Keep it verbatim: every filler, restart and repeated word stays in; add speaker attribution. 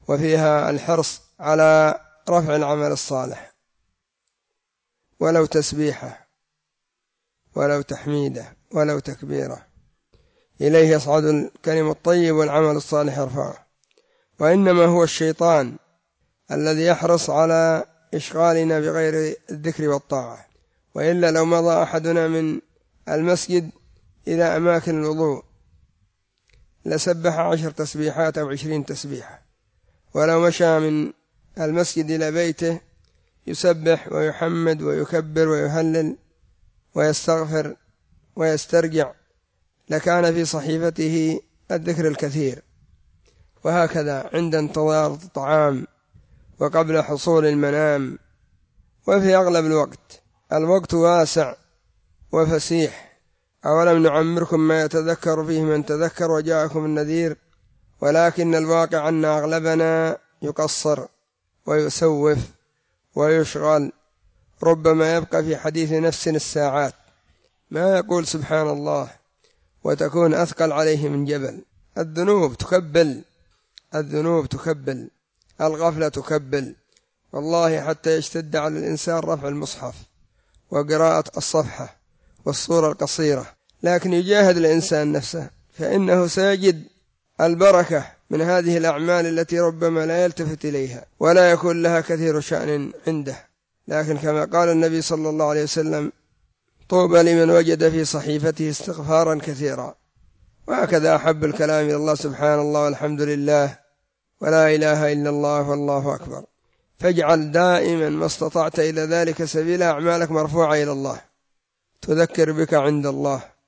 Speaker 1: وفيها الحرص على رفع العمل الصالح، ولو تسبيحة ولو تحميدة ولو تكبيرة، إليه يصعد الكلم الطيب والعمل الصالح يرفعه. وإنما هو الشيطان الذي يحرص على إشغالنا بغير الذكر والطاعة، وإلا لو مضى أحدنا من المسجد إلى أماكن الوضوء لسبح عشر تسبيحات أو عشرين تسبيحة، ولو مشى من المسجد إلى بيته يسبح ويحمد ويكبر ويهلل ويستغفر ويسترجع لكان في صحيفته الذكر الكثير. وهكذا عند انتظار الطعام وقبل حصول المنام وفي أغلب الوقت. الوقت واسع وفسيح، أولم نعمركم ما يتذكر فيه من تذكر وجاءكم النذير، ولكن الواقع أن أغلبنا يقصر ويسوف ويشغل، ربما يبقى في حديث نفس الساعات ما يقول سبحان الله وتكون أثقل عليه من جبل. الذنوب تكبل، الذنوب تكبل، الغفلة تكبل، والله حتى يشتد على الإنسان رفع المصحف وقراءة الصفحة والصورة القصيرة، لكن يجاهد الإنسان نفسه فإنه سيجد البركة من هذه الأعمال التي ربما لا يلتفت إليها ولا يكون لها كثير شأن عنده. لكن كما قال النبي صلى الله عليه وسلم: طوبى لمن وجد في صحيفته استغفارا كثيرا. وهكذا أحب الكلام إلى الله سبحان الله والحمد لله ولا إله إلا الله والله أكبر. فاجعل دائما ما استطعت إلى ذلك سبيل أعمالك مرفوعة إلى الله تذكر بك عند الله.